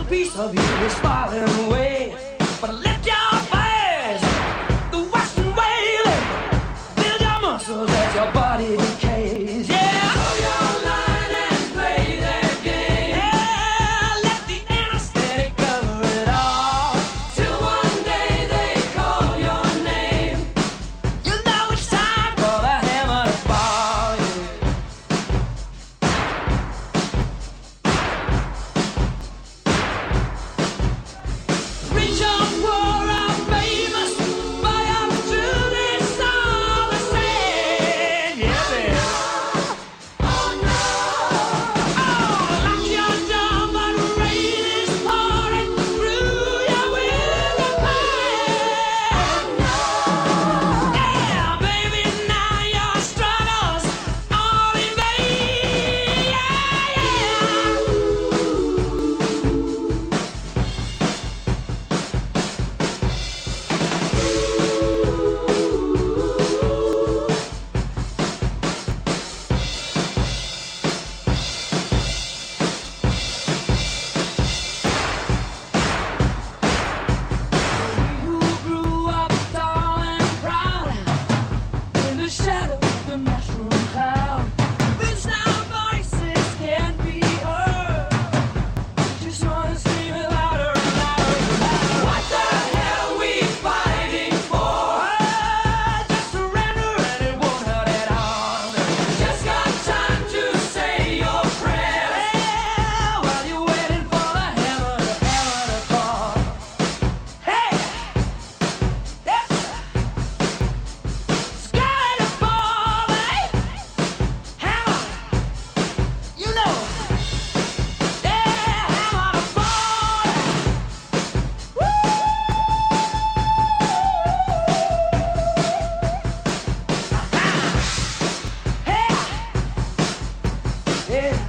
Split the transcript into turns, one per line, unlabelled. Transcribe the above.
piece of you is falling away. But lift your face, the western wailing. Build your muscles as your body decays. Yeah, hold your line and play that game. Yeah, let the anesthetic cover it all. Till one day they call your name. You know it's time for the hammer to fall. Reach up for a famous, buy up to this all the same. Yeah, baby. Oh no! Oh, lock your door, but rain is pouring through your window pane. Yeah, baby, now your struggles all in vain. Yeah, yeah. You grew up tall and proud in the shadow of the mushroom cloud. These now voices can't be heard. Just wanna scream it louder and louder and louder. What the hell we fighting for? Just surrender and it won't hurt at all. Just got time to say your prayers. Yeah, while you're waiting for the hammer to fall. Hey, yes, sky to fall, eh? Hammer, you know, yeah, hammer to fall. Hey, yeah.